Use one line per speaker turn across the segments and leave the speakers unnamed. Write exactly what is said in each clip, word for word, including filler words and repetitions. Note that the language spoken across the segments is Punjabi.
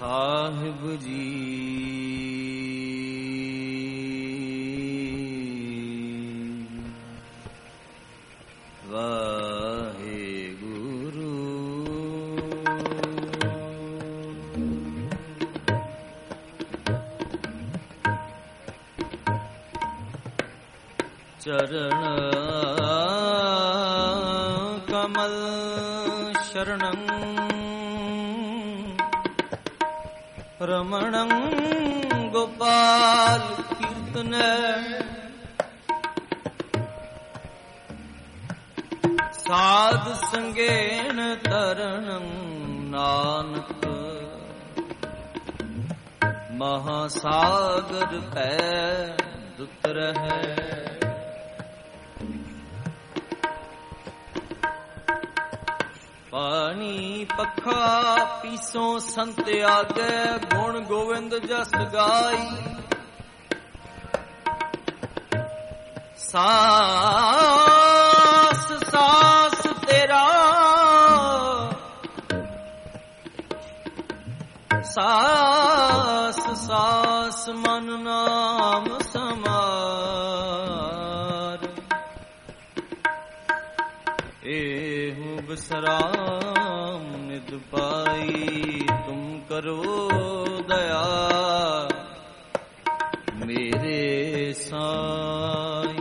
साहिब जी वाहे गुरु चरण कमल शरणं रमणं गोपाल कीर्तन साध संगेन तरणं नानक महासागर पै दुतर है पानी पखा पीसों संत आगे गुण गोविंद जस गाई सास सास तेरा सास सास मन नाम समार एहु बसराम निद पाई तुम करो दया मेरे साई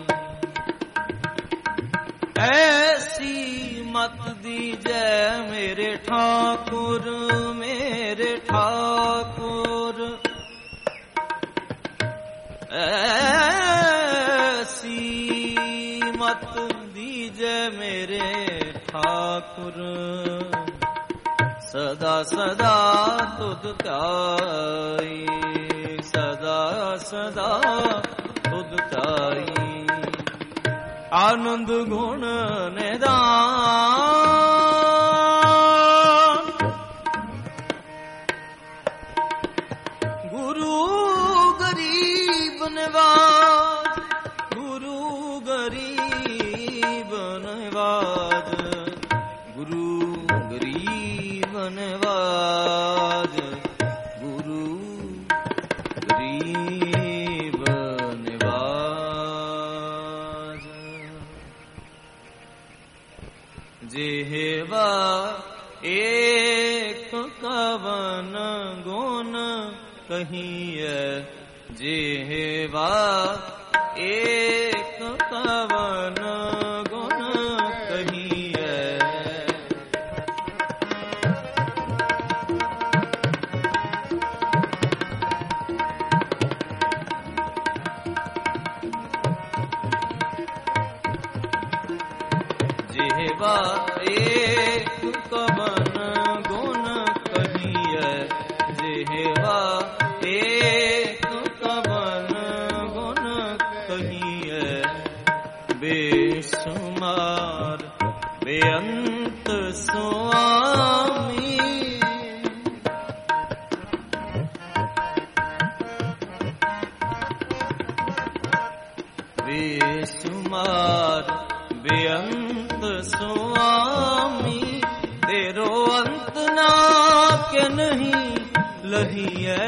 ऐसी मत दीजै मेरे ठाकुर मेरे ठाकुर ऐसी मत दीजै मेरे ठाकुर सदा सदा तुध ध्याई सदा सदा तुध ध्याई आनंद गुण निदान गुरु गरीब नवाज गुरु गरीब नवाज गुरु गरीब नवाज गुरु गरीब नवाज जेहवा एक कवन गुण कहिए जेहवा एक कवन गुण कहिए जेहवा एक कवन गुण कहिए जेहवा एक कवन गुण कहिए बेशुमार बेअंत स्वामी बेशुमार बेअंत स्वामी तेरो अंत ना के नहीं लहिए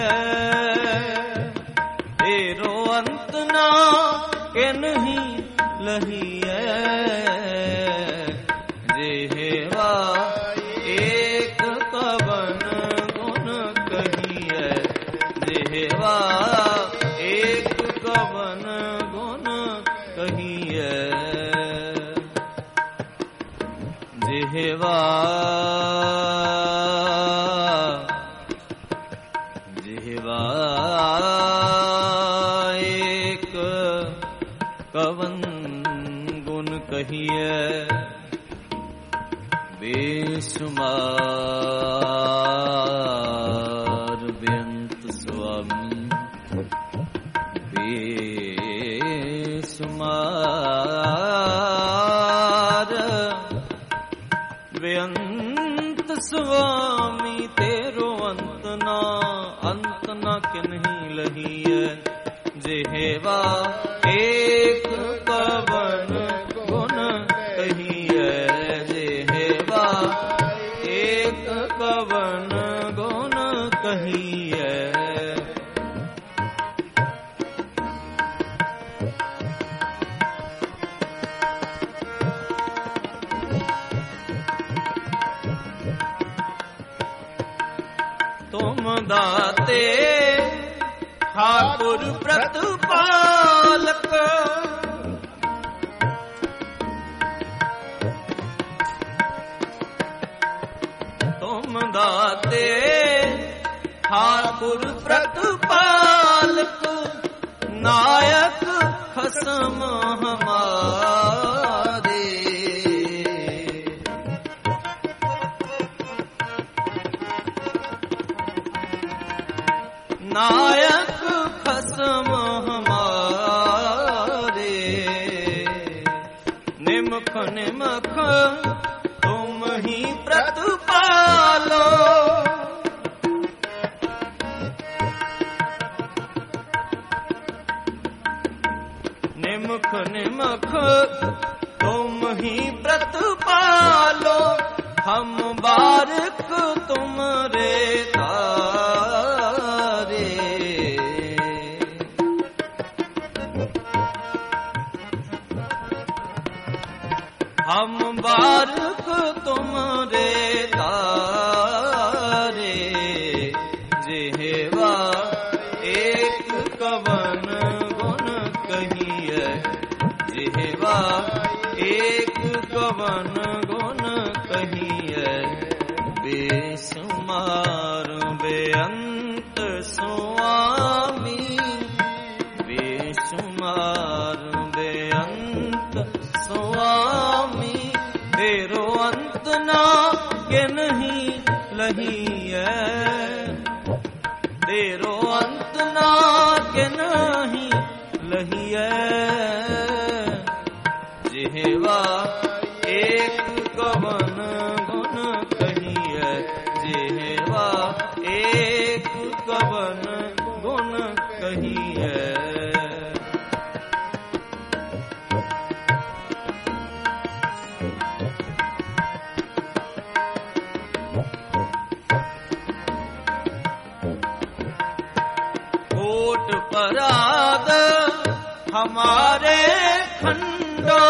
तेरो अंत ना के नहीं लहिए जेहवा एक कवन गुण कहिए जेहवा एक कवन गुण कहिए जेहवा जेहवा एक कवन गुण कहिए बेशुमार बेअंत स्वामी बेशुमार बेअंत स्वामी तेरो अंत ना अंत ना के नहीं लही है जेहवा एक कवन गुण कहिए जेहवा एक कवन गुण कहिए दाते ठाकुर प्रतिपालक, तुम दाते ठाकुर प्रतिपालक, नायक खसम हमारे। नायक खसम हमारे, निमख निमख तुम ही प्रतिपालो, निमख निमख तुम ही प्रतिपालो, हम बारिक तुम रे तारे। हम बारिक तुम रे तारे, जेहवा एक कवन गुण कहिए, जेहवा एक कवन गुण कहिए, बेसुमार बेअंत स्वामी, बेसुमार बेअंत स्वामी, तेरो अंत ना के नहीं लहिए, तेरो अंत ना के नहीं लहिए, जेहवा एक कवन गुण कहिए, जेहवा एक कवन गुण कहिए। कोट पराद हमारे खंडो,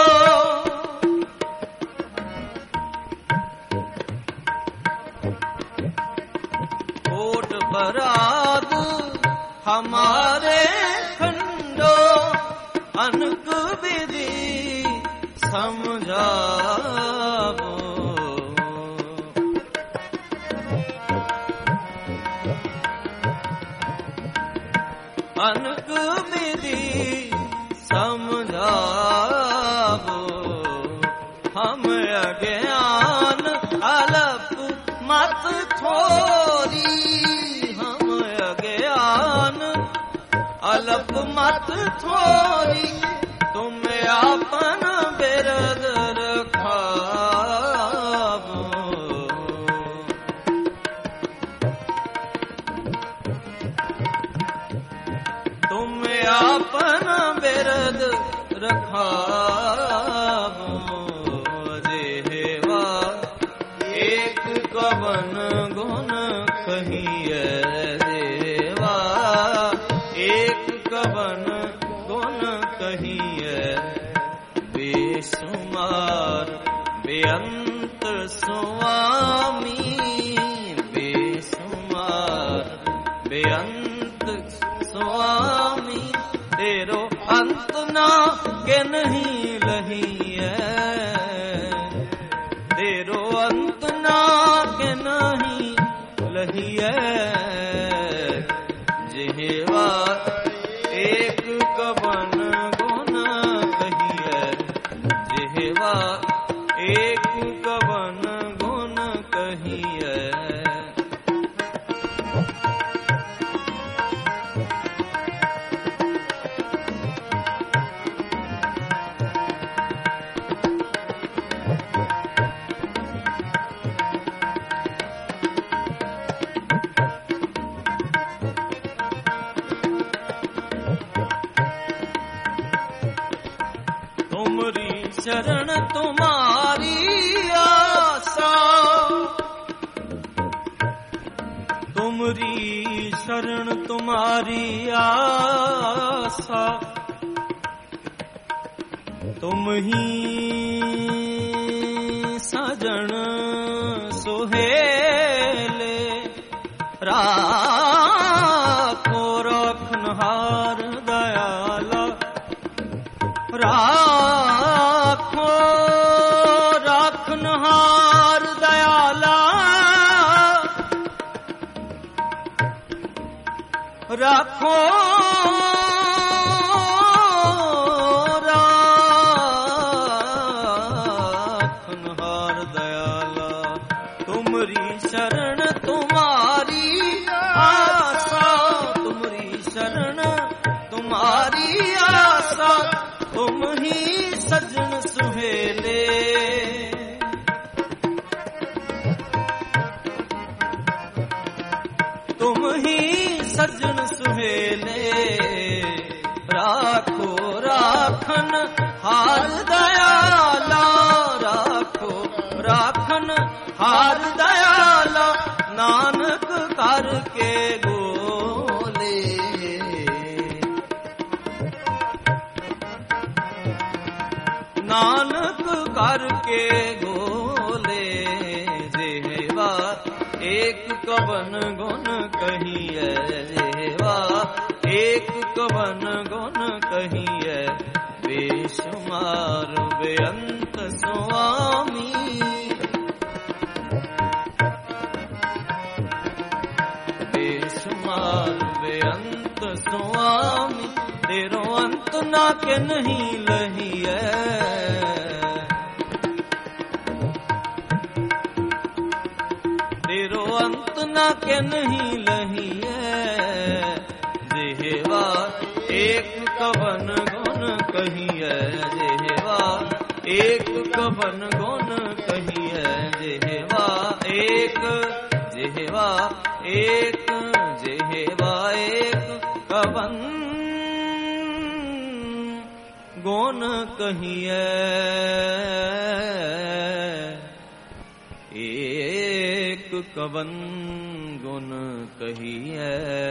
कोट पराद हमारे खंडो, अनक विधि समझावो, अनक विधि समझावो, हम अज्ञान अलप मत थोरी, हम अज्ञान अलप मत थोरी, तुम आपन बिरद रखावो, तुम आपन बिरद रखावो, जेहवा एक कवन गुण कहिए, देवा एक कवन गुण कहिए, बेसुमार बेअंत स्वामी, बेसुमार बेअंत स्वामी, तेरो अंत ना के नहीं लहिए, तेरो अंत ना के नहीं लहिए, जेहवा एक कवन गुण कहिए, जेहवा एक कवन गुण कहिए। तुमरी शरण तुम्हारी आशा, तुमरी शरण तुम्हारी आशा, तुम ही सजन सुहेले रा राखो राखनहार दयाला, तुमरी शरण तुम्हारी आशा, तुमरी शरण तुम्हारी आशा, तुम ही सजन सुहेले। तुम ही सजन सुहेले, राखो राखन हार दयाला, राखो राखन हार दयाला, नानक करके गोले। नानक करके गोले, जेवा एक कवन गुण कहिए, जेवा एक कवन गुण कहिए, बेशुमार बेअंत स्वामी। बेशुमार बेअंत स्वामी, तेरो अंत ना के नहीं लही है। तेरो अंत ना के नहीं लही है, जेहवा एक कवन गुण कहिए, जेहवा एक कवन गुण कहिए, जेहवा एक जेहवा एक जेहवा एक कवन गुण कहिए, एक कवन गुण कहिए।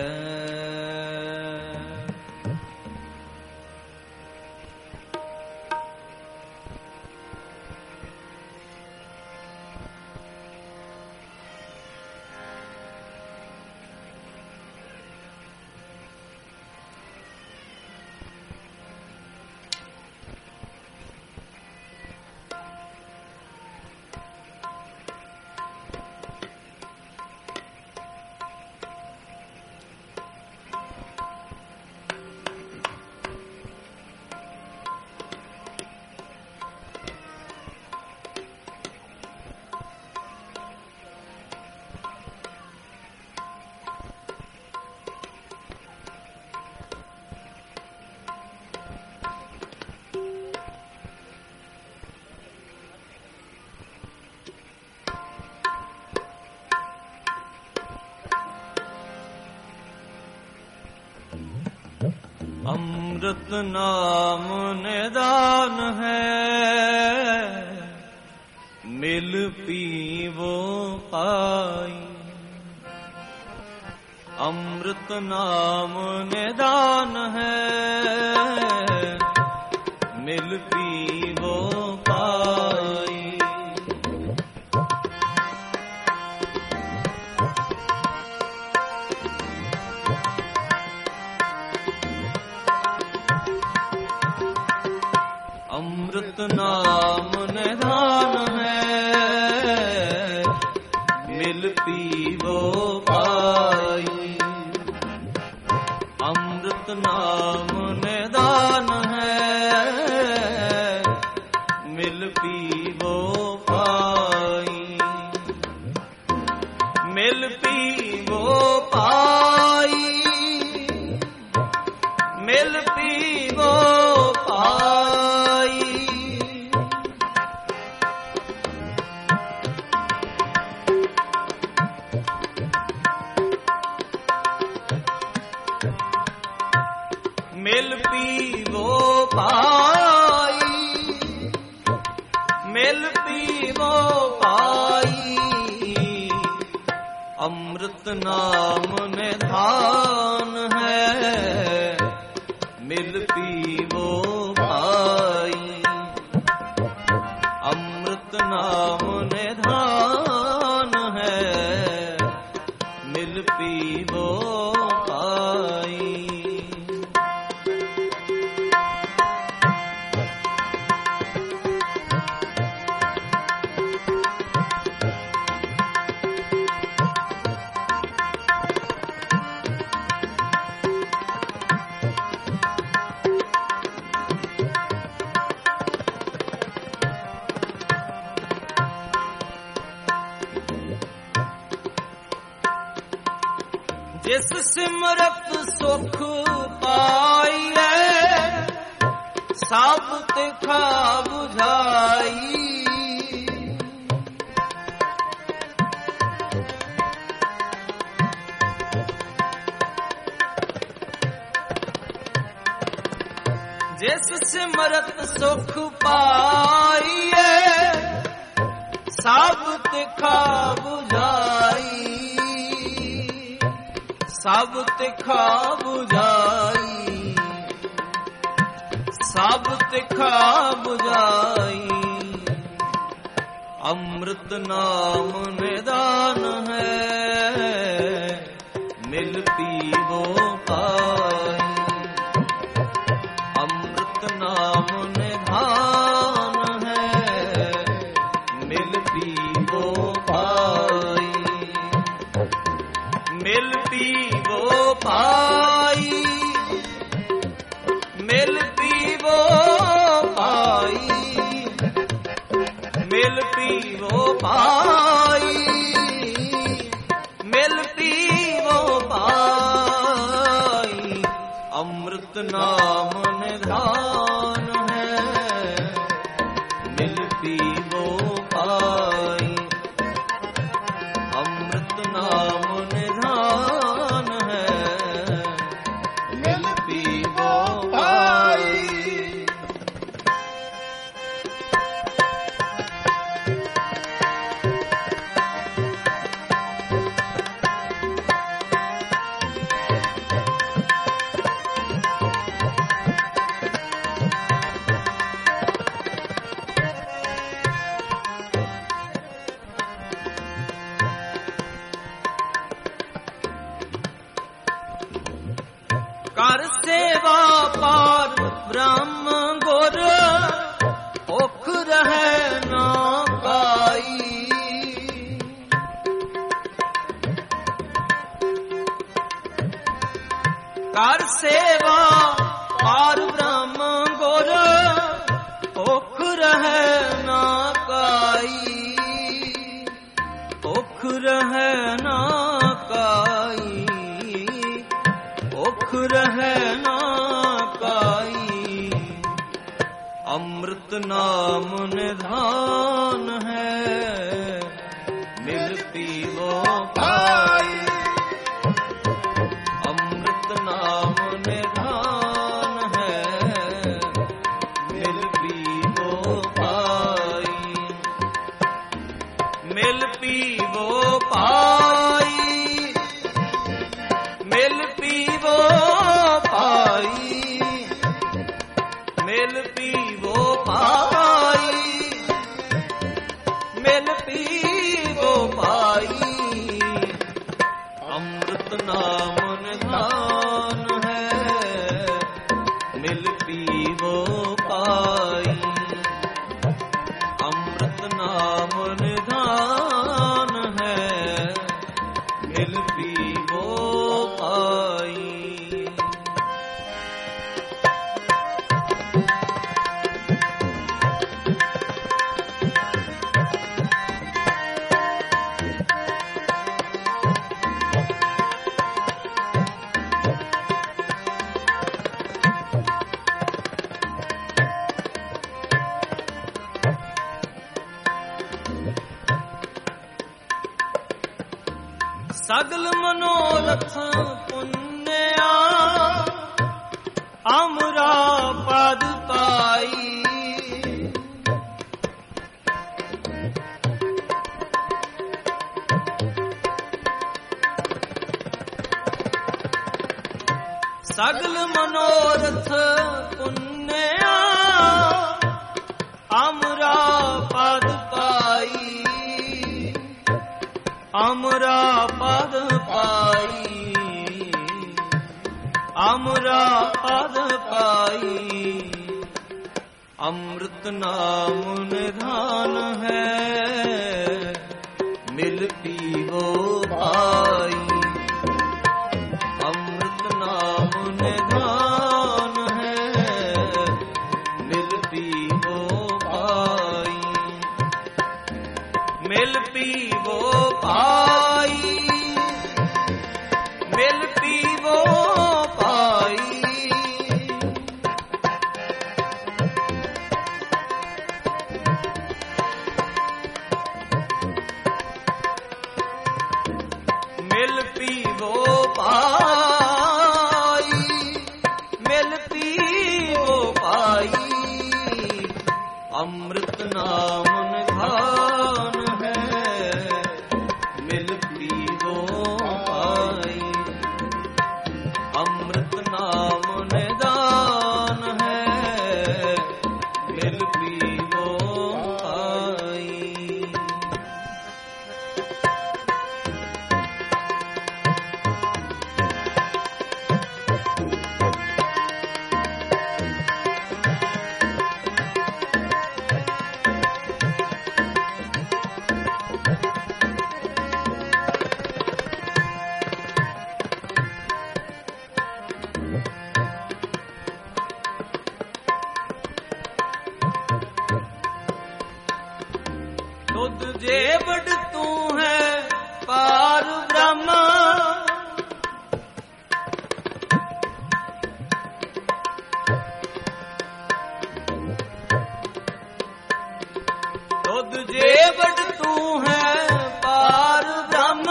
अमृत नाम निदान है, मिल पीवो पाई। अमृत नाम निदान है, मिल पीवो पाई। अमृत नाम निधान है, मिल पीवो पाई। अमृत नाम निधान है, मिल पीवो पाई। मिल पीवो पाई, मिल पीवो पाई। मिल पीवो पाई, मिल पीवो पाई। अमृत नाम निधान है, मिल पीवो पाई। अमृत नाम निधान है, मिल पीवो पाई। ਜਿਸ ਸਿਮਰਤ ਸੁਖ ਪਾਈਐ ਸਭ ਤਿਖਾ 부ਝਾਈ। ਜਿਸ ਸਿਮਰਤ ਸੁਖ ਪਾਈਐ ਸਭ ਤਿਖਾ 부ਝਾਈ। ਸਭ ਤਿਖਾ 부ਝਾਈ। ਸਭ ਤਿਖਾ 부ਝਾਈ। ਅੰਮ੍ਰਿਤ ਨਾਮ ਨਿਦਾਨ ਹੈ ਮਿਲ ਪੀਵੋ ਪਾਈ। ਅੰਮ੍ਰਿਤ ਨਾਮ ਨਿਦਾਨ ਹੈ ਮਿਲ ਪੀਵੋ ਪਾਈ। ਮਿਲ ਪੀਵੋ ਪਾਈ। ਮਿਲ ਪੀਵੋ ਪਾਈ। ਮਿਲ ਪੀਵੋ ਪਾਈ। ਮਿਲ ਪੀਵੋ ਪਾਈ। ਅੰਮ੍ਰਿਤ ਨਾਮ ਨਿਧਾਨ ਹੈ ਮਿਲ ਪੀਵੋ ਪਾਈ। ਅੰਮ੍ਰਿਤ ਨਾਮ ਨਿਧਾਨ ਹੈ ਮਿਲ ਪੀਵੋ ਪਾਈ। ਕਰ ਸੇਵਾ ਪਾਰ ਬ੍ਰਹਮ ਗੁਰ ਭੁਖ ਰਹਿ ਨਾ ਪਾਈ। ਕਰ ਸੇਵਾ ਪਾਰ ਬ੍ਰਹਮ ਗੁਰ ਭੁਖ ਰਹਿ ਨਾ ਪਾਈ। ਭੁਖ ਰਹਿ ਨਾ ਪਾਈ। ਭੁਖ ਰਹਿ ਨਾ ਪਾਈ। ਅੰਮ੍ਰਿਤ ਨਾਮ ਨਿਧਾਨ ਹੈ ਮਿਲ ਪੀਵੋ ਪਾਈ। ਅੰਮ੍ਰਿਤ ਨਾਮ ਨਿਧਾਨ ਹੈ ਮਿਲ ਪੀਵੋ ਪਾਈ। ਮਿਲ ਪੀਵੋ ਪਾਈ। ਮਿਲ ਪੀਵੋ ਪਾਈ। ਮਿਲ ਪੀਵੋ ਪਾਈ। ਮਿਲ ਪੀਵੋ ਪਾਈ। ਅੰਮ੍ਰਿਤ ਨਾਮ ਨਿਧਾਨ ਹੈ ਮਿਲ ਪੀਵੋ ਪਾਈ। ਅੰਮ੍ਰਿਤ ਨਾਮ ਨਿਧਾਨ ਹੈ ਮਿਲ ਪੀਵੋ ਪਾਈ। ਸਗਲ ਮਨੋਰਥ ਪੁੰਨਿਆ ਅਮਰਾ ਪਦ ਪਾਈ। ਸਗਲ ਮਨੋਰਥ ਪੁੰਨਿਆ ਅਮਰਾ ਪਦ ਪਾਈ। ਅਮਰਾ ਪਦ ਪਾਈ। ਅਮਰਾ ਪਦ ਪਾਈ। ਅੰਮ੍ਰਿਤ ਨਾਮ ਨਿਧਾਨ ਹੈ ਮਿਲ ਪੀਵੋ ਪਾਈ। ਅੰਮ੍ਰਿਤ ਨਾਮ ਨਿਧਾਨ ਹੈ ਮਿਲ ਪੀਵੋ ਪਾਈ। ਮਿਲ ਪੀਵੋ ਪਾਈ। ਮਿਲ ਅੰਮ੍ਰਿਤ ਨਾਮ ਨਿਧਾਨ ਹੈ, ਮਿਲ ਪੀਵੋ ਪਾਈ। ਅੰਮ੍ਰਿਤ ਨਾਮ ਨਿਧਾਨ ਹੈ, ਮਿਲ ਪੀਵੋ ਪਾਈ। ਤੁਧ ਜੇ ਵਡ ਤੂੰ ਹੈ ਪਾਰ ਬ੍ਰਹਮ, ਤੁਧ ਜੇ ਵਡ ਤੂੰ ਹੈ ਪਾਰ ਬ੍ਰਹਮ,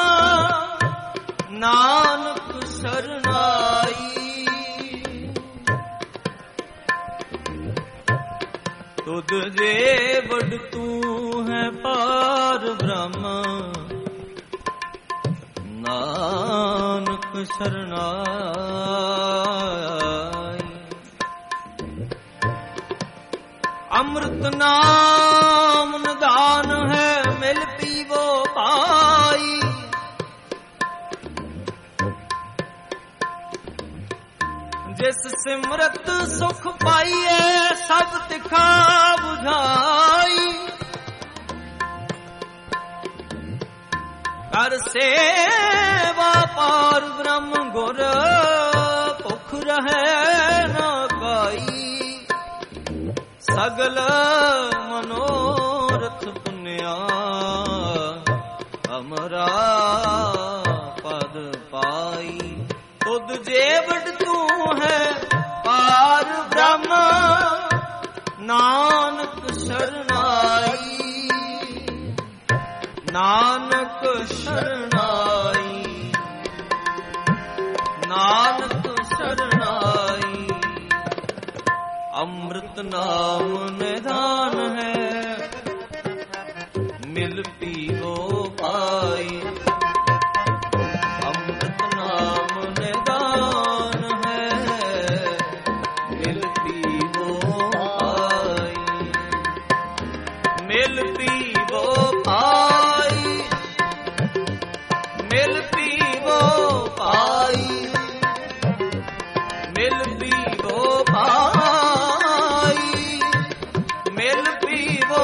ਨਾਨਕ ਸਰਨਾਈ। ਤੁਧ ਜੇ ਵਡ ਤੂੰ ਹੈ ਪਾਰ ਬ੍ਰਹਮ, ਨਾਨਕ ਸਰਨਾਈ। ਅੰਮ੍ਰਿਤ ਨਾਮ ਨਿਧਾਨ ਹੈ, ਮਿਲ ਪੀਵੋ ਪਾਈ। ਜਿਸ ਸਿਮਰਤ ਸੁਖ ਪਾਈਏ, ਸਭ ਤਿਖਾ 부ਝਾਈ। ਕਰ ਸੇਵਾ ਪਾਰ ਬ੍ਰਹਮ ਗੁਰ, ਭੁਖ ਰਹੈ ਨਾ ਕਾਈ। ਸਗਲ ਮਨੋਰਥ ਪੁੰਨਿਆ, ਅਮਰਾ ਪਦ ਪਾਈ। ਤੁਧ ਜੇ ਵਡ ਤੂੰ ਹੈ ਪਾਰ ਬ੍ਰਹਮ, ਨਾਨਕ ਸਰਨਾਈ। ਨਾਨਕ ਸਰਨਾਈ, ਨਾਨਕ ਸਰਨਾਈ। ਅੰਮ੍ਰਿਤ ਨਾਮ ਨਿਧਾਨ ਹੈ, ਮਿਲ ਪੀਵੋ ਪਾਈ। ਅੰਮ੍ਰਿਤ ਨਾਮ ਨਿਧਾਨ ਹੈ, ਮਿਲ ਪੀਵੋ ਪਾਈ। ਮਿਲ ਪੀਵੋ ਪਾਈ, ਮਿਲ ਪੀਵੋ ਪਾਈ। ਮਿਲ ਪੀਵੋ ਪਾਈ, ਮਿਲ ਪੀਵੋ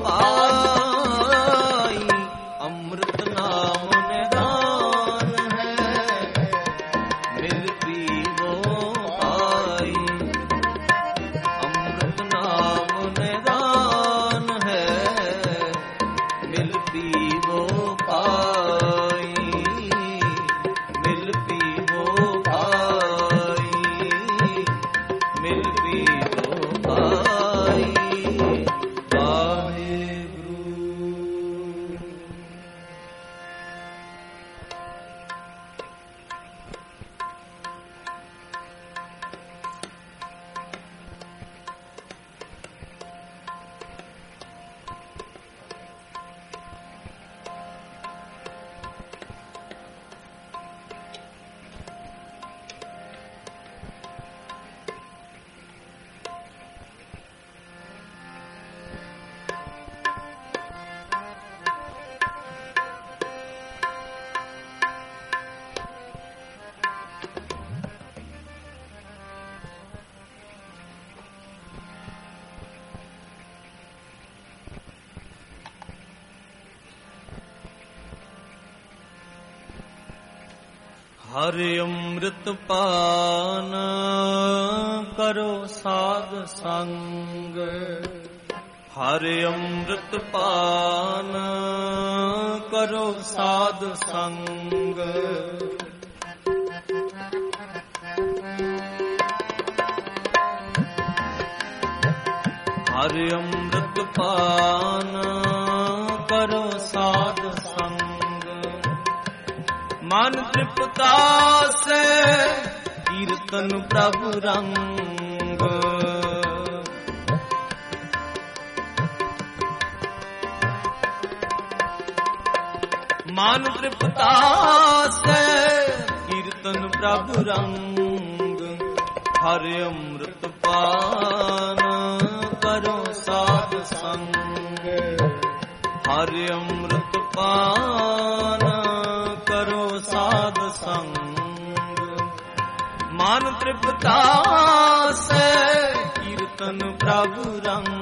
ਪਾਈ। ਅੰਮ੍ਰਿਤ ਨਾਮ ਨਿਧਾਨ ਹੈ, ਮਿਲ ਪੀਵੋ ਪਾਈ। ਅੰਮ੍ਰਿਤ ਨਾਮ ਨਿਧਾਨ ਹੈ, ਮਿਲ ਪੀਵੋ ਪਾਈ। ਮਿਲ ਪੀਵੋ ਪਾਈ, ਮਿਲ ਪੀਵੋ ਪਾਈ। ਵਾਹਿਗੁਰੂ। ਹਰਿ ਅੰਮ੍ਰਿਤ ਪਾਨ ਕਰੋ ਸਾਧ ਸੰਗ, ਹਰਿ ਅੰਮ੍ਰਿਤ ਪਾਨ ਕਰੋ ਸਾਧ ਸੰਗ। ਹਰਿ ਅੰਮ੍ਰਿਤ ਪਾਨ ਕਰੋ ਸਾਧ ਸੰਗ। ਮਨ ਤ੍ਰਿਪਤਾ ਸੇ ਕੀਰਤਨ ਪ੍ਰਭੁ ਰੰਗ। ਮਨ ਤ੍ਰਿਪਤਾ ਸੇ ਕੀਰਤਨ ਪ੍ਰਭ ਰੰਗ, ਹਰਿ ਅੰਮ੍ਰਿਤ ਪਾਨ ਕਰੋ ਸਾਧ ਸੰਗ, ਹਰਿ ਅੰਮ੍ਰਿਤ ਪਾਨ ਕਰੋ ਸਾਧ ਸੰਗ, ਮਨ ਤ੍ਰਿਪਤਾ ਸੇ ਕੀਰਤਨ ਪ੍ਰਭ ਰੰਗ।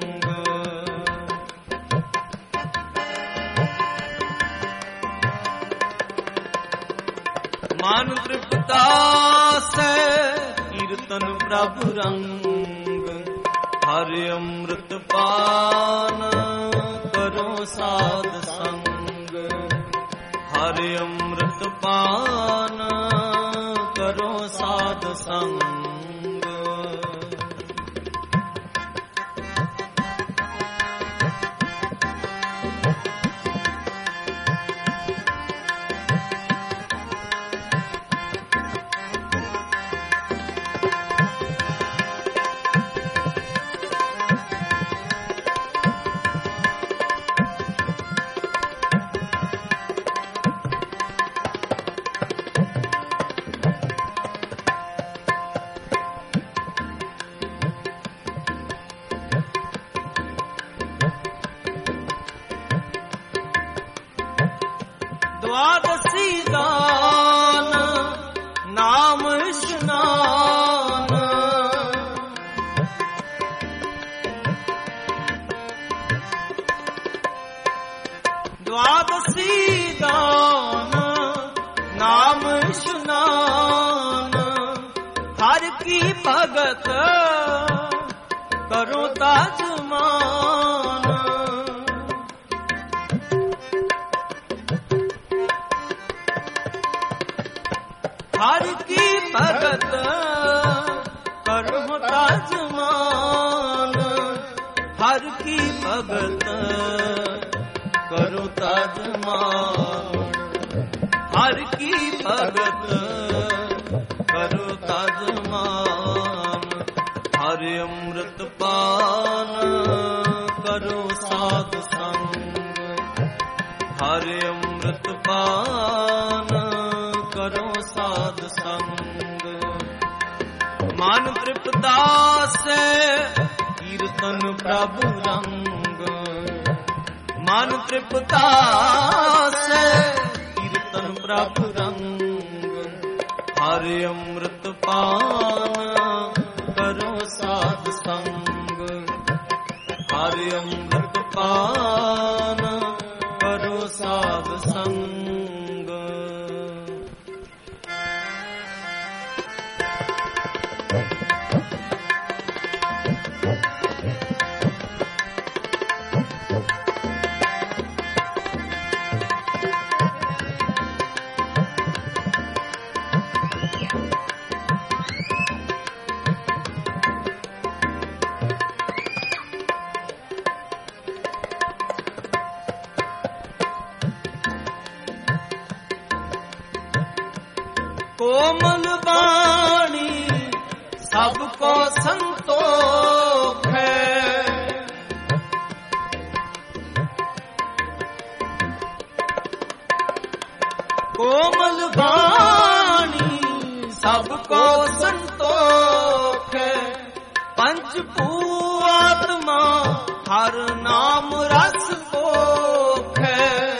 ਮਨ ਤ੍ਰਿਪਤਾ ਸੇ ਕੀਰਤਨ ਪ੍ਰਭ ਰੰਗ, ਹਰਿ ਅੰਮ੍ਰਿਤ ਪਾਨ ਕਰੋ ਸਾਧ ਸੰਗ, ਹਰਿ ਅੰਮ੍ਰਿਤ ਪਾਨ ਕਰੋ ਸਾਧ ਸੰਗ। ਦਵਾਦਸੀ ਦਾਨ ਨਾਮ ਇਸ਼ਨਾਨ, ਦਵਾਦਸੀ ਦਾਨ ਨਾਮ ਇਸ਼ਨਾਨ, ਹਰਿ ਕੀ ਭਗਤ ਕਰੋ ਤਾਜ ਮਾਨ, ਹਰਿ ਕੀ ਭਗਤ ਕਰੋ ਤਾਜ ਮਾਨ, ਹਰਿ ਕੀ ਭਗਤ ਕਰੋ ਤਾਜ ਮਾਨ, ਹਰਿ ਕੀ ਭਗਤ ਕਰੋ ਤਾਜ ਮਾਨ, ਹਰਿ ਅੰਮ੍ਰਿਤ ਪਾਨ ਕਰੋ ਸਾਧ ਸੰਗ, ਹਰਿ ਅੰਮ੍ਰਿਤ ਪਾਨ ਕਰੋ ਸਾਧ ਸੰਗ, ਮਨ ਤ੍ਰਿਪਤਾ ਸੇ ਕੀਰਤਨ ਪ੍ਰਭ ਰੰਗ, ਮਨ ਤ੍ਰਿਪਤਾ ਸੇ ਕੀਰਤਨ ਪ੍ਰਭ ਰੰਗ, ਹਰਿ ਅੰਮ੍ਰਿਤ ਪਾਨ ਕਰੋ ਸਾਧ ਸੰਗ, ਹਰਿ ਅੰਮ੍ਰਿਤ ਪਾਨ ਕਰੋ ਸਾਧ ਸੰਗ। ਕੋਮਲ ਬਾਣੀ ਸਭ ਕੋ ਸੰਤੋਖ ਹੈ, ਕੋਮਲ ਬਾਣੀ ਸਭ ਕੋ ਸੰਤੋਖ ਹੈ, ਪੰਚ ਭੂ ਆਤਮਾ ਹਰ ਨਾਮ ਰਸ ਭੋਖ ਹੈ,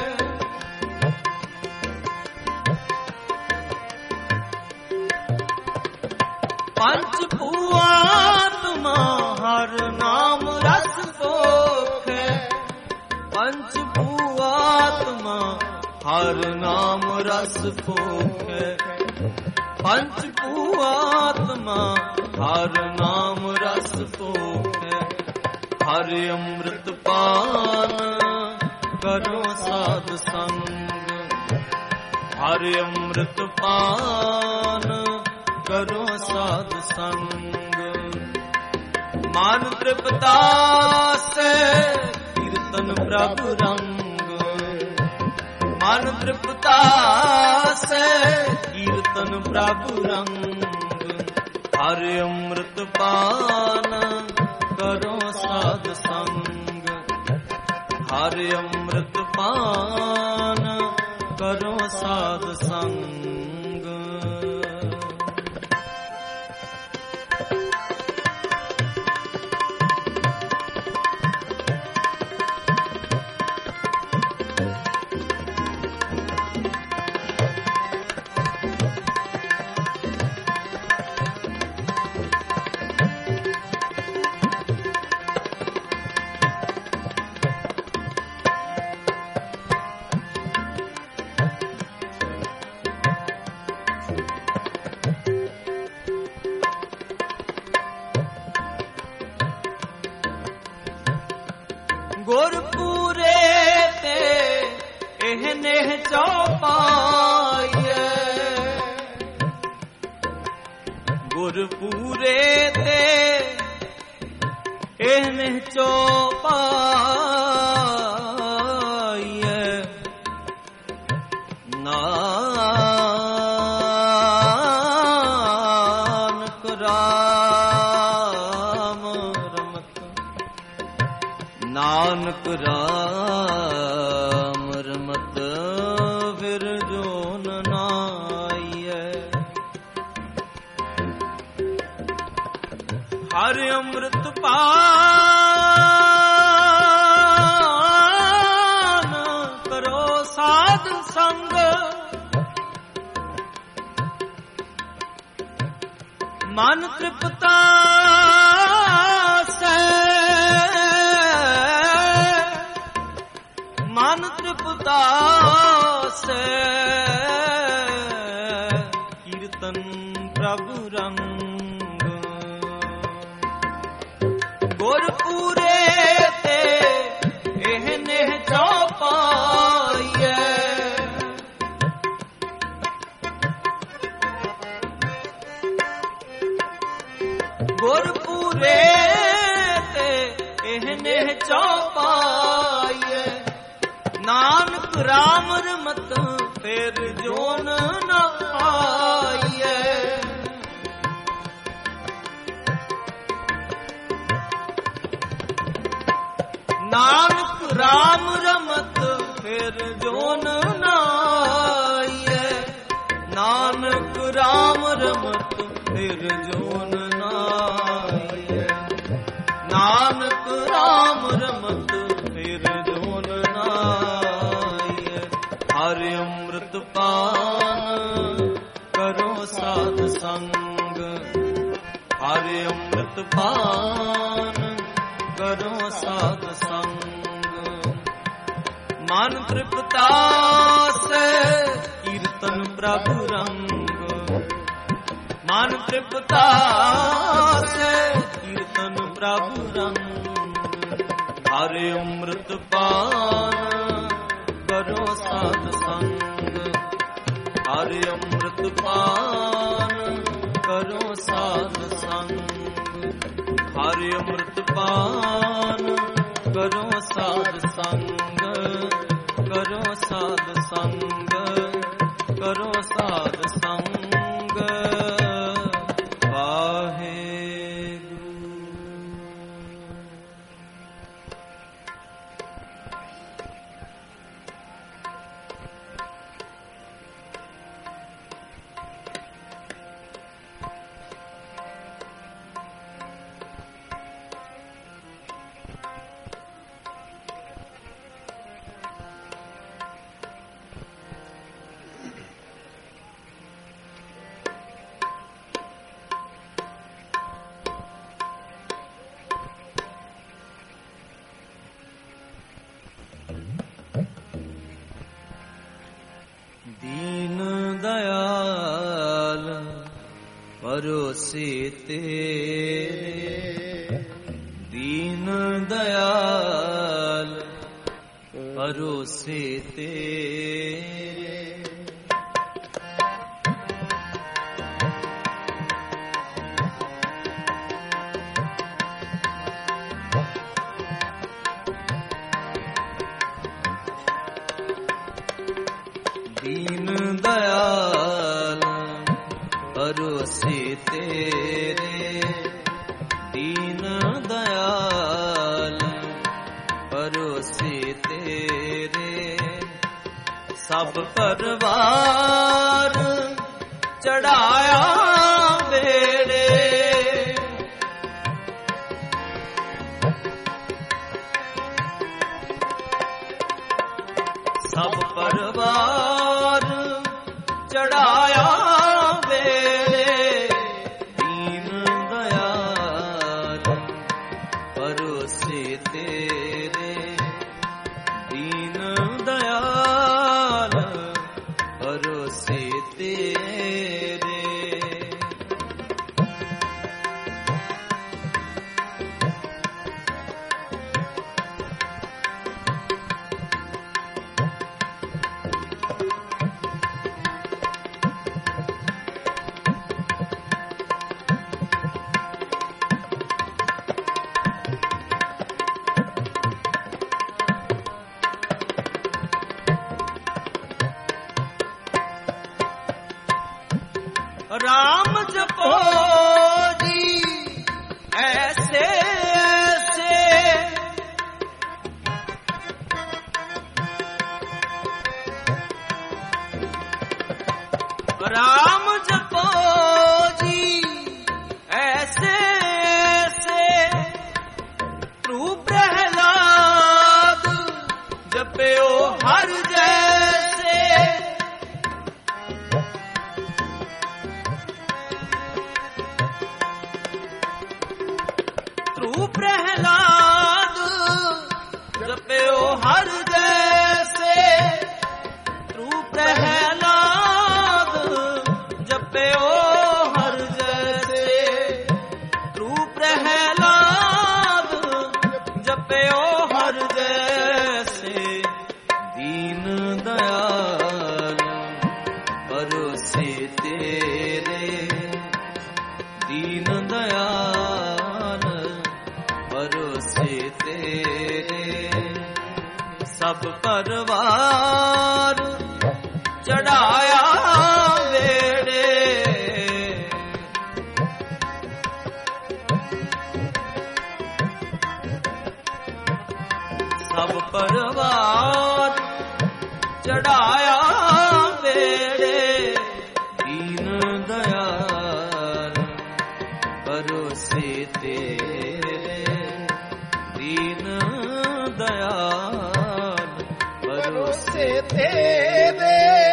ਪੰਚ ਭੂ ਆਤਮਾ ਹਰ ਨਾਮ ਰਸ ਭੋਖ ਹੈ, ਪੰਚ ਭੂ ਆਤਮਾ ਹਰ ਨਾਮ ਰਸ ਭੋਖ ਹੈ, ਪੰਚ ਭੂ ਆਤਮਾ ਹਰ ਨਾਮ ਰਸ ਭੋਖ ਹੈ, ਹਰਿ ਅੰਮ੍ਰਿਤ ਪਾਨ ਕਰੋ ਸਾਧ ਸੰਗ, ਹਰਿ ਅੰਮ੍ਰਿਤ ਪਾਨ ਕਰੋ ਸਾਧ ਸੰਗ, ਮਨ ਤ੍ਰਿਪਤਾ ਸੇ ਕੀਰਤਨ ਪ੍ਰਭ ਰੰਗ, ਮਨ ਤ੍ਰਿਪਤਾ ਸੇ ਕੀਰਤਨ ਪ੍ਰਭ ਰੰਗ, ਹਰਿ ਅੰਮ੍ਰਿਤ ਪਾਨ ਕਰੋ ਸਾਧ ਸੰਗ, ਹਰਿ ਅੰਮ੍ਰਿਤ ਪਾਨ ਕਰੋ ਸਾਧ ਸੰਗ। ਗੁਰਪੂਰੇ ਤੇ ਇਹ ਨੇਹ ਚੌਪਾਈਐ, ਗੁਰਪੂਰੇ ਤੇ ਇਹ ਨੇਹ ਚੌਪਾਈਐ, ਨਾਨਕ ਰਾਮ ਰਮਤ, ਨਾਨਕ ਰਾਮ ਰਮਤ ਫਿਰ ਜੋਨ ਨਾਈਐ। ਹਰਿ ਅੰਮ੍ਰਿਤ ਪਾਨ ਕਰੋ ਸਾਧ ਸੰਗ, ਮਨ ਤ੍ਰਿਪਤਾ ਮਨ ਤ੍ਰਿਪਤਾ ਸੇ, ਕੀਰਤਨ ਪ੍ਰਭੂ ਰੰਗ। ਗੁਰਪੂਰੇ ਤੇ ਇਹ ਨੇਹ ਚੌਪਾਈਐ, ਗੁਰਪੂਰੇ ਤੇ ਇਹ ਨੇਹ ਚੌਪਾਈਐ, ਨਾਨਕ ਰਾਮ ਰਮਤ ਫਿਰ ਜੋਨ ਨ ਆਈਐ। ਨਾਨਕ ਰਾਮ ਰਮਤ ਫਿਰ ਜੋਨ ਨ ਆਈਐ, ਨਾਨਕ ਰਾਮ ਰਮਤ ਫਿਰ ਜੋਨ ਨ ਆਈਐ, ਨਾਨਕ ਰਾਮ ਰਮਤ ਫਿਰ ਜੋਨ ਨ ਆਈਐ। ਹਰਿ ਅੰਮ੍ਰਿਤ ਪਾਨ ਕਰੋ ਸਾਧ ਸੰਗ, ਹਰਿ ਅੰਮ੍ਰਿਤ ਪਾਨ ਕਰੋ ਸਾਧ ਸੰਗ, ਮਨ ਤ੍ਰਿਪਤਾ ਸੇ ਕੀਰਤਨ ਪ੍ਰਭੂ ਰੰਗ, ਮਨ ਤ੍ਰਿਪਤਾ ਸੇ ਕੀਰਤਨ ਪ੍ਰਭੂ ਰੰਗ। ਹਰਿ ਅੰਮ੍ਰਿਤ ਪਾਨ ਕਰੋ ਸਾਧ ਸੰਗ, ਹਰਿ ਅੰਮ੍ਰਿਤ ਪਾਨ ਕਰੋ ਸਾਧ ਸੰਗ, ਹਰਿ ਅੰਮ੍ਰਿਤ ਪਾਨ ਕਰੋ ਸਾਧ ਸੰਗ, ਕਰੋ ਸਾਧ ਸੰਗ, ਕਰੋ ਸਾਧ ਸੰਗ। ਦੀਨ ਦਇਆਲ ਪਰੋਸੇ ਤੇਰੇ, ਦੀਨ ਦਇਆਲ ਪਰੋਸੇ ਤੇਰੇ, ਦੀਨ ਦਇਆਲ ਪਰੋਸੇ ਤੇਰੇ, ਦੀਨ ਦਇਆਲ ਪਰੋਸੇ ਤੇਰੇ, सब परवार चढ़ाया बेड़े, सब परवार चढ़ाया बेड़े, दीन दयाल परोसे तेरे, दीन दयाल परोसे तेरे। राम जपो जी ऐसे ऐसे, राम जपो जी ऐसे ऐसे, तू प्रहलाद जपयो हर जैसे, तू प्रहलाद जपयो हर जैसे, तू प्रहलाद जपयो हर जैसे, तू प्रहलाद जपयो हर जैसे, दीन दयाल परोसे तेरे, दीन दयाल परोसे तेरे। सब परवार चढ़ाया बेड़े, सब परवार चढ़ाया बेड़े, दीन दयाल परोसे तेरे, दीन दयाल परोसे तेरे।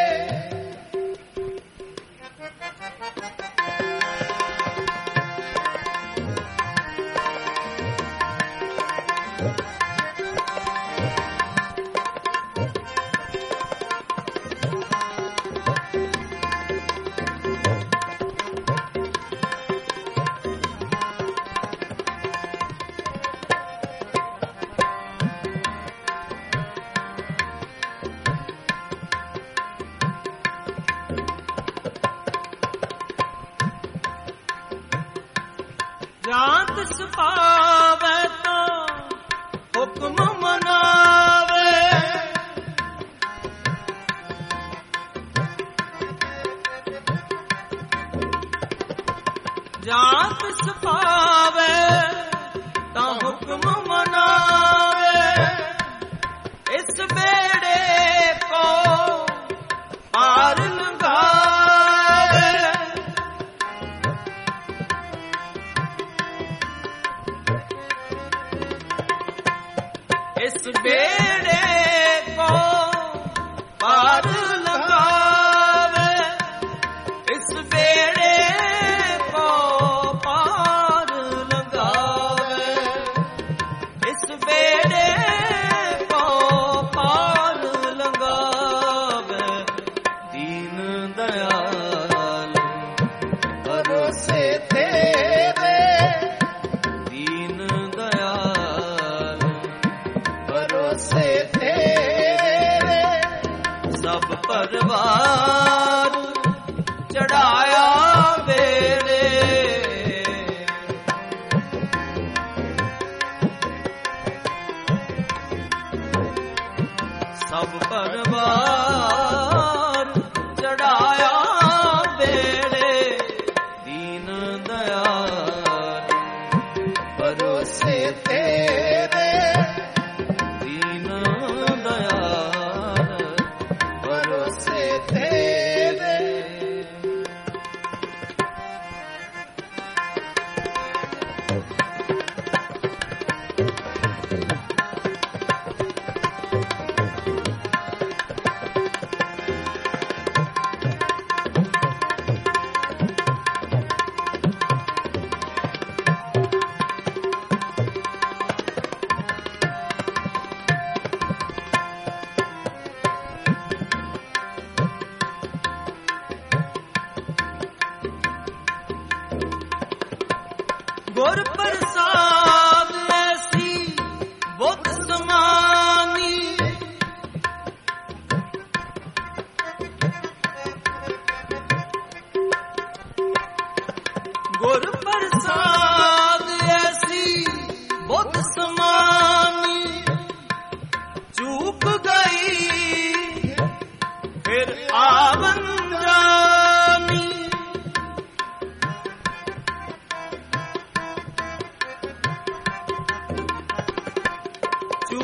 जात सुपावे तो हुक्म मनावे, जात सुपावे तो हुक्म मनावे, इस बेड़े को पार लगावे, इस बेड़े को पार लगावे, इस बेड़े को पार लगावे, इस बेड़े को पार लगावे, दीन दयाल परोसे तेरे, दीन दयाल परोसे तेरे। सब परवार चढ़ाया बेड़े, सब परवार चढ़ाया बेड़े, दीन दयाल परोसे तेरे, दीन दयाल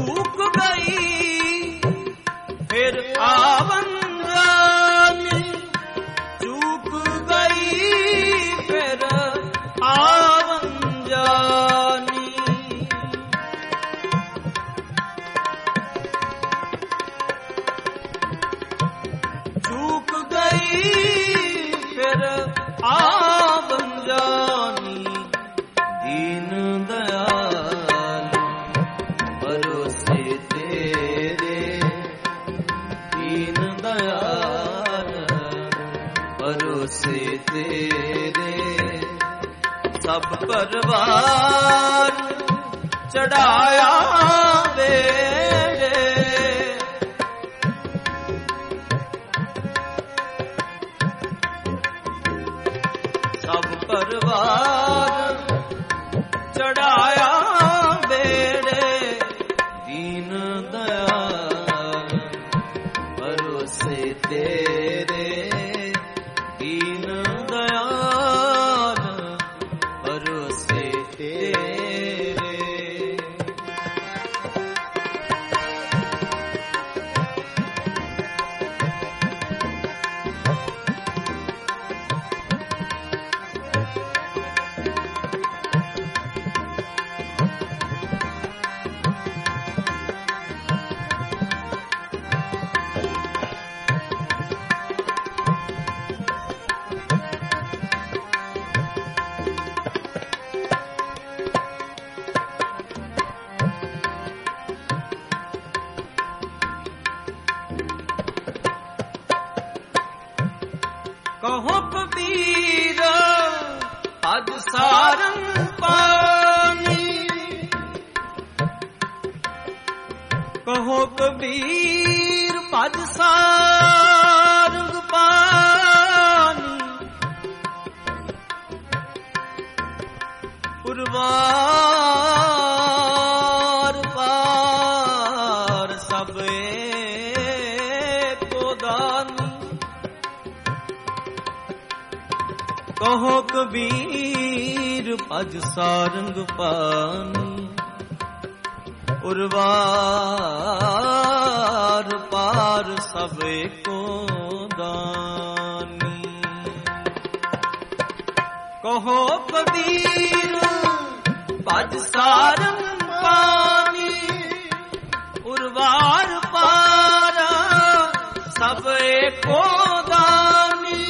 चूक गई फिर आवन जानी, चूक गई फिर आवन जानी। चूक गई फिर आवन जानी, दीन दयाल भरोसे तेरे, दीन दयाल भरोसे तेरे। सब परवार चढ़ाया बेड़े, सब परवार चढ़ाया बेड़े, दीन दयाल भरोसे तेरे, दीन दयाल भरोसे तेरे। कहो कबीर अज सारंग पानी, कहो कबीर भज सारंग पानी। पुरवार पार सब एको दानी, कहो कबीर भज सारंग पानी। उर्वार पार सब को दानी, कहो कबीर भज सारंग पानी। उर्वार पार सब को दानी,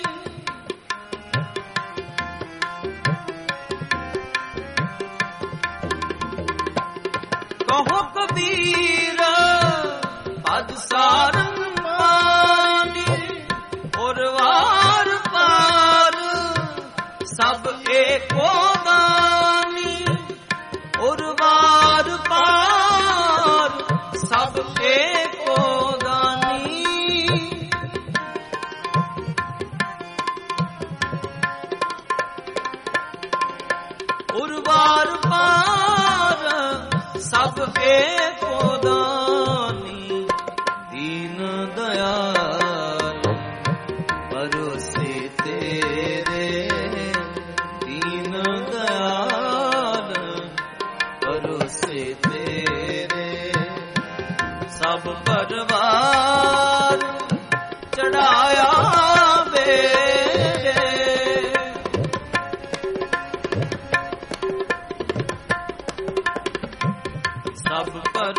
कहो कबीर भज सारंग पानी। उर्वार पार सब एको दानी, उर्वार पार सब एको दानी। उर्वार पार सब एको दानी, दीन दयाल भरोसे तेरे, दीन दयाल भरोसे तेरे। सब परवार चढ़ाया बेड़े, सब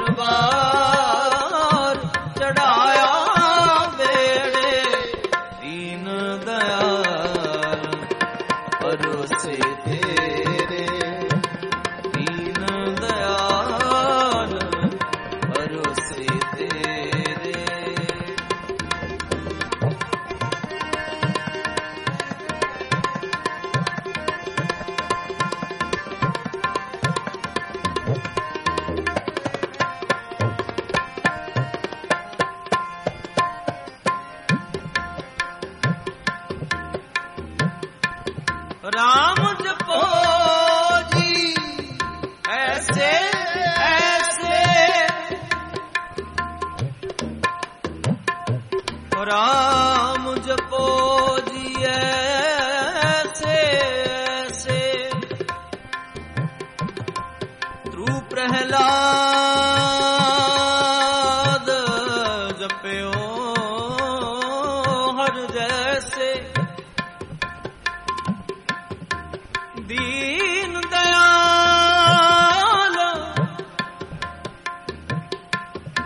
परवार चढ़ाया बेड़े, दीन दयाल भरोसे तेरे, दीन दयाल भरोसे तेरे। राम जपो जी ऐसे ऐसे, राम जपो जी ऐसे ऐसे। ध्रुव प्रहलाद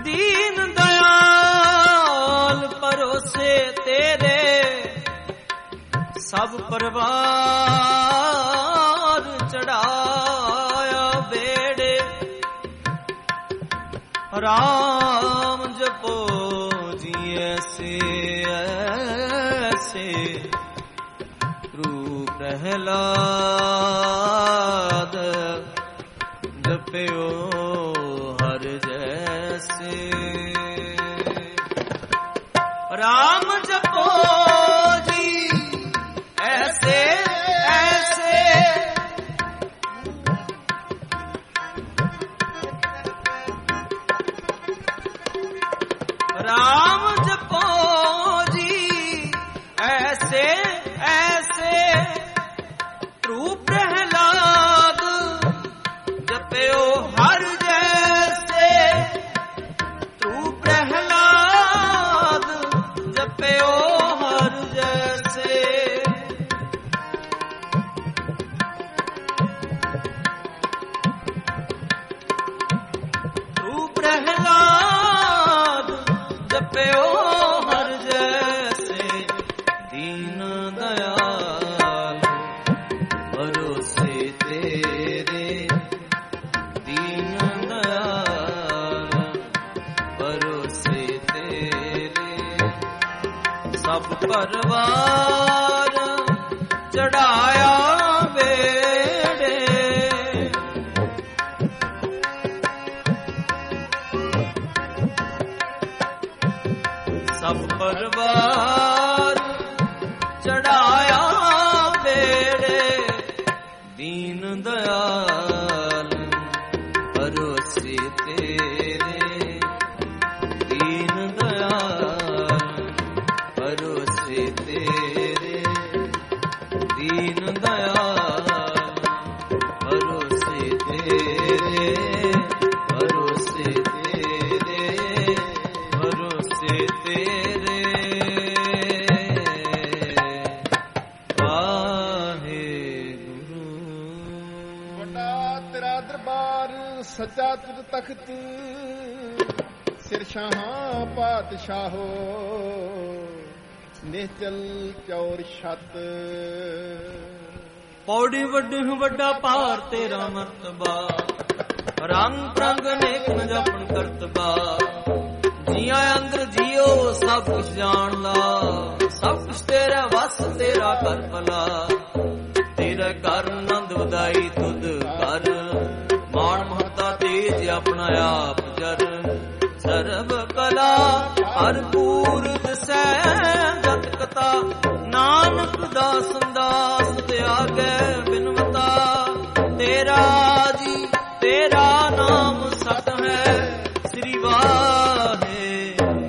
ਦੀਨ ਦਇਆਲ ਭਰੋਸੇ ਤੇਰੇ ਸਭ ਪਰਿਵਾਰ ਚੜਾਇਆ ਬੇੜੇ ਰਾਮ ਜਪੋ ਜੀ ਐਸੇ ਐਸੇ ਰੂਪ ਪ੍ਰਹਿਲਾਦ ਜਪਿਓ ਹਰ ਜੈਸੇ ਰਾਮ ਜਪੋ ਜੀ ਐਸੇ ਐਸੇ ਰਾਮ ਜਪੋ ਜੀ ਐਸੇ ਐਸੇ ਰੂਪ ਪ੍ਰਹਿਲਾਦ ਜਪਿਓ ਹਰ ਜੈਸੇ ਰੂਪ ਪ੍ਰਹਿਲਾਦ ਜਪਿਓ ਹਰ ਜੈਸੇ ਰੂਪ ਪ੍ਰਹਿਲਾਦ ਜਪਿਓ ਹਰ ਜੈਸੇ ਦੀਨ ਦਇਆਲ ਭਰੋਸੇ ਤੇਰੇ ਦੀਨ ਦਇਆਲ ਭਰੋਸੇ ਤੇਰੇ ਸਭ ਪਰਿਵਾਰ ਚੜਾਇਆ ਬੇੜੇ ਸਭ ਪਰਿਵਾਰ ਚੜਾਇਆ ਬੇੜੇ ਦੀਨ ਦਇਆਲ ਭਰੋਸੇ ਤੇਰੇ ਦੀਨ ਦਇਆਲ ਭਰੋਸੇ ਤੇਰੇ ਦੀਨ ਦਇਆਲ ਭਰੋਸੇ ਤੇਰੇ ਭਰੋਸੇ ਤੇਰੇ ਭਰੋਸੇ ਤੇਰੇ ਵਾਹਿਗੁਰੂ।
ਵੱਡਾ ਤੇਰਾ ਦਰਬਾਰ ਸੱਚਾ ਤੁਧ ਤਖਤ ਸਿਰ ਸ਼ਾਹਾਂ ਪਾਤਸ਼ਾਹੋ ਨਿਹਚਲ ਚੌਰ ਛਤ
ਪੌੜੀ ਵੱਡੀ ਵੱਡਾ ਭਾਰ ਤੇਰਾ ਮਰਤਬਾ ਰੰਗ ਪ੍ਰੰਗ ਨੇਕ ਨ ਜਪਨ ਕਰਤਬਾ ਜੀਆਂ ਅੰਦਰ ਜੀਓ ਸਭ ਕੁਛ ਜਾਣ ਲਾ ਸਭ ਕੁਛ ਤੇਰਾ ਵਸ ਤੇਰਾ ਕਰ ਭਲਾ ਤੇਰਾ ਕਰ ਆਨੰਦ ਵਧਾਈ ਤੁਧ ਕਰ ਮਾਣ ਮਹਤਾ ਤੇਜ ਆਪਣਾ ਆਪ ਜਰ ਸਰਬ ਕਲਾ ਭਰਪੂਰ ਦਿਸੈ ਜਤ ਕਤਾ ਨਾਨਕ ਦਾਸ ਦਾਸ ਤਿਆਗੈ ਬਿਨਵਤਾ ਤੇਰਾ ਜੀ ਤੇਰਾ ਨਾਮ ਸਤ ਹੈ ਸ੍ਰੀ ਵਾਹਿਗੁਰੂ।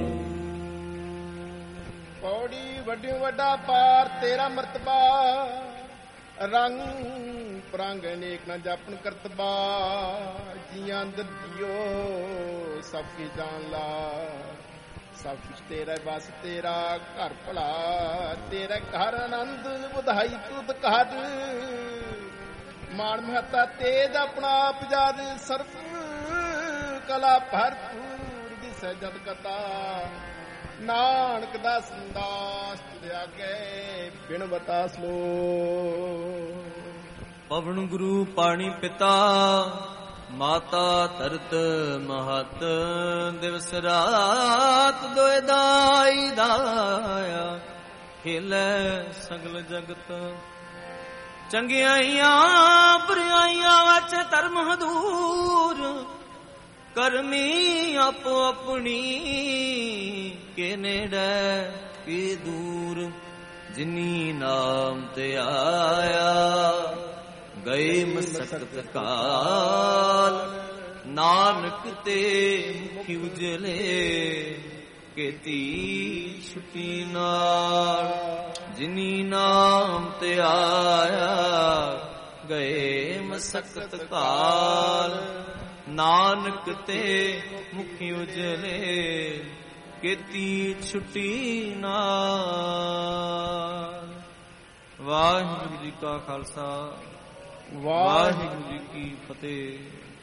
ਪੌੜੀ ਵੱਡੀ ਵੱਡਾ ਪਾਰ ਤੇਰਾ ਮਰਤਬਾ ਰੰਗ ਪ੍ਰੰਗ ਅਨੇਕ ਨਾ ਜਾਪਨ ਕਰਤਬਾ ਜੀਆਂ ਅੰਦਰ ਜੀਓ ਸਭ ਕੀ ਜਾਣ ਲਾ ਸਭ ਕੁਛ ਤੇਰਾ ਬਸ ਤੇਰਾ ਘਰ ਭਲਾ ਤੇਰਾ ਘਰ ਆਨੰਦ ਵਧਾਈ ਤੁਧ ਕਰ ਮਾਣ ਮਹਤਾ ਤੇਜ ਆਪਣਾ ਆਪ ਜਦ ਸਰਬ ਕਲਾ ਭਰਪੂਰ ਦਿਸੈ ਜਦ ਕਤਾ ਨਾਨਕ ਦਾ ਸੰਦਾਸ ਤਿਆਗੈ ਬਿਨਵਤਾ ਸਲੋ
ਪਵਨ ਗੁਰੂ ਪਾਣੀ ਪਿਤਾ ਮਾਤਾ ਧਰਤ ਮਹਤ ਦਿਵਸ ਰਾਤ ਦੋਇ ਦਾਈ ਦਾਇਆ ਖੇਲੇ ਸਗਲ ਜਗਤ ਚੰਗਿਆਈਆਂ ਬੁਰਾਈਆਂ ਵਿੱਚ ਧਰਮ ਹਦੂਰ ਕਰਮੀ ਆਪੋ ਆਪਣੀ ਕੇ ਨੇੜੇ ਕੀ ਦੂਰ ਜਿਨੀ ਨਾਮ ਤੇ ਆਇਆ ਗਏ ਮਸਕਤ ਕਾਲ ਨਾਨਕ ਤੇ ਮੁਖੀ ਉਜਲੇ ਕੀਤੀ ਛੁੱਟੀ ਨਾਲ ਜਿਨੀ ਨਾਮ ਤੇ ਆਇਆ ਗਏ ਮਸਕਤ ਕਾਲ ਨਾਨਕ ਤੇ ਮੁਖੀ ਉਜਲੇ ਕੀਤੀ ਛੁੱਟੀ ਨਾਲ। ਵਾਹਿਗੁਰੂ ਜੀ ਕਾ ਖਾਲਸਾ ਵਾਹਿਗੁਰੂ ਜੀ ਕੀ ਫਤਿਹ।